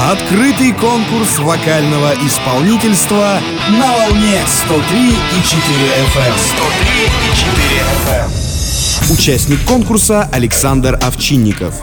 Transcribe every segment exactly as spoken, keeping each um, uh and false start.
Открытый конкурс вокального исполнительства на волне сто три и четыре эф эм. сто три и четыре эф эм. Участник конкурса Александр Овчинников.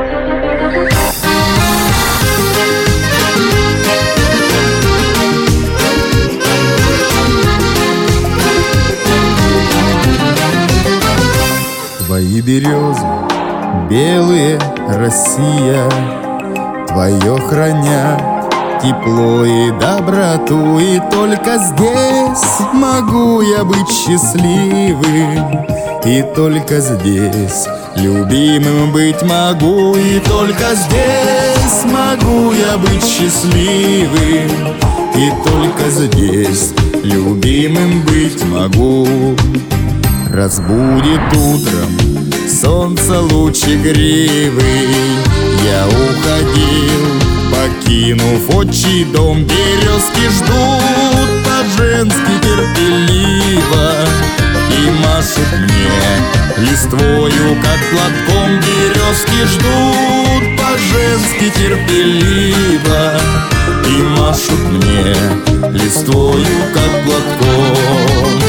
Твои березы, белые, Россия, твое хранят тепло и доброту. И только здесь могу я быть счастливым, и только здесь любимым быть могу. И только здесь могу я быть счастливым, и только здесь любимым быть могу. Разбудит утром солнце луч игривый, я уходил, покинув отчий дом. Березки ждут по-женски терпеливо и машут мне листвою, как платком. Березки ждут по-женски терпеливо и машут мне листвою, как платком.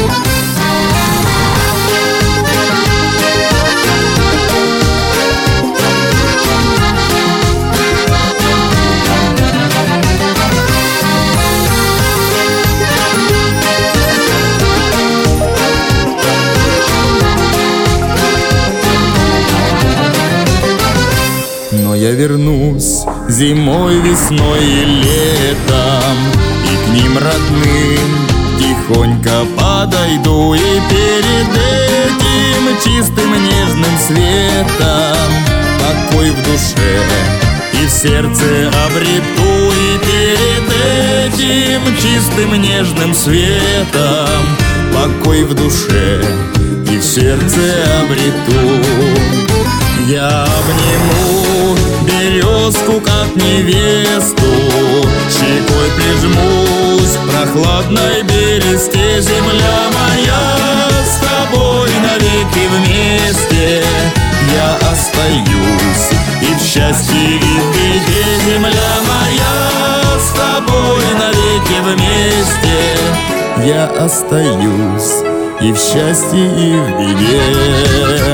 Но я вернусь зимой, весной и летом, и к ним родным тихонько подойду. И перед этим чистым нежным светом покой в душе и в сердце обрету. И перед этим чистым нежным светом покой в душе и в сердце обрету. Я обниму березку, как невесту, щекой прижмусь к прохладной бересте. Земля моя, с тобой навеки вместе я остаюсь и в счастье, и в беде. Земля моя, с тобой навеки вместе я остаюсь и в счастье, и в беде.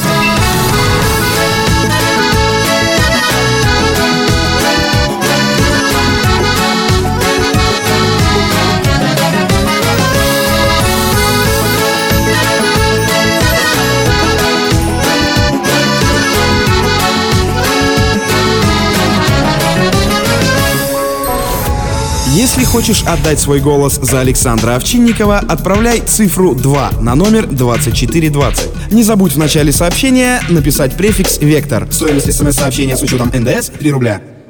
Если хочешь отдать свой голос за Александра Овчинникова, отправляй цифру два на номер двадцать четыре двадцать. Не забудь в начале сообщения написать префикс «Вектор». Стоимость смс-сообщения с учетом эн дэ эс — три рубля.